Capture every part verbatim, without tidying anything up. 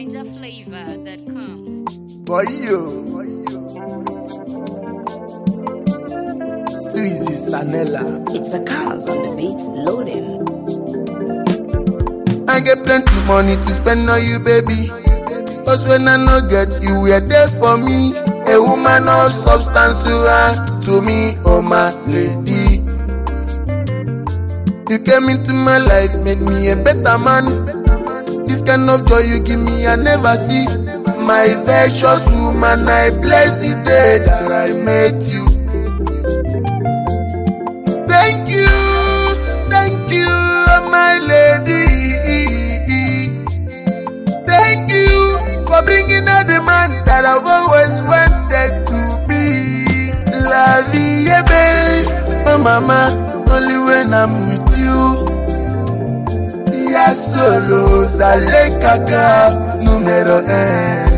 Niger Flavor dot com. For you, Suzy Sanella. It's a cars on the beats loading. I get plenty money to spend on you, baby. Cause when I no get you, were there for me. A woman of substance, you are to me, oh my lady. You came into my life, made me a better man. This kind of joy you give me, I never see. My virtuous woman, I bless the day that I met you. Thank you, thank you, my lady. Thank you for bringing out the man that I've always wanted to be. La vie est belle, oh mama, only when I'm with you. Ya solo sale kaka numero un.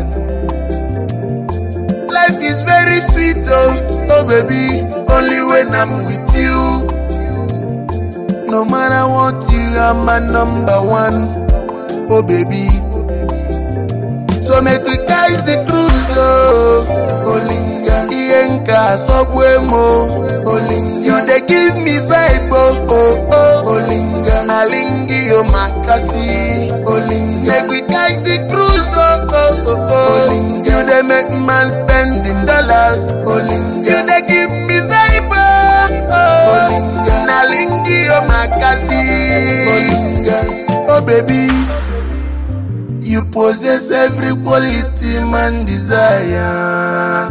Life is very sweet, oh, oh baby, only when I'm with you. No matter what, you are my number one, oh baby. So make we catch the cruise, oh, Olinga, Ienka, Sobwemo, Olinga. You they give me vibe, oh, oh, oh, Olinga, Alingi, oh, Makasi, Olinga. Make we catch the cruise, oh, oh, oh, oh, Olinga. You they make man spend in dollars, Olinga. You they give me vibe, oh, oh, Olinga, Alingi, oh, Makasi, Olinga. Oh, baby. You possess every quality man desire,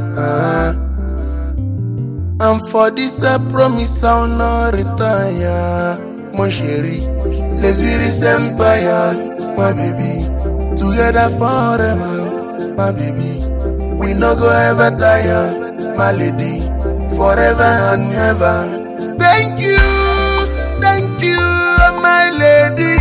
and for this I promise I'll not retire. Mon chéri, let's be this empire, my baby. Together forever, my baby. We no go ever tire, my lady. Forever and ever. Thank you, thank you, my lady.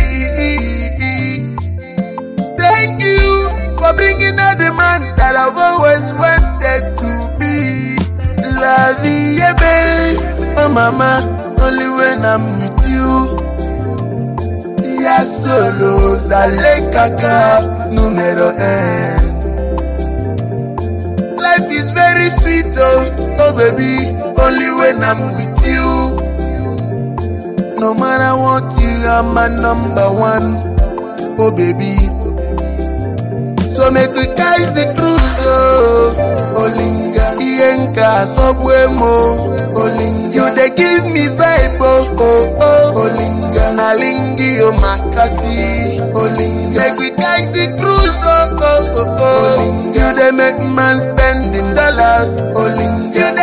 Thank you for bringing out the man that I've always wanted to be. La vie est belle, oh mama, only when I'm with you. Ya solo sale kaka numero un. Life is very sweet, oh, oh baby, only when I'm with you. No matter what, you are my number one, oh baby. So make we catch the cruise, oh, Olinga, Ienka, Sobwemo, Olinga. You they give me vibe, oh, oh, oh, Olinga, Alingi, oh, Makasi, Olinga. Make we catch the cruise, oh, oh, oh, oh, Olinga. You they make man spend in dollars, Olinga. You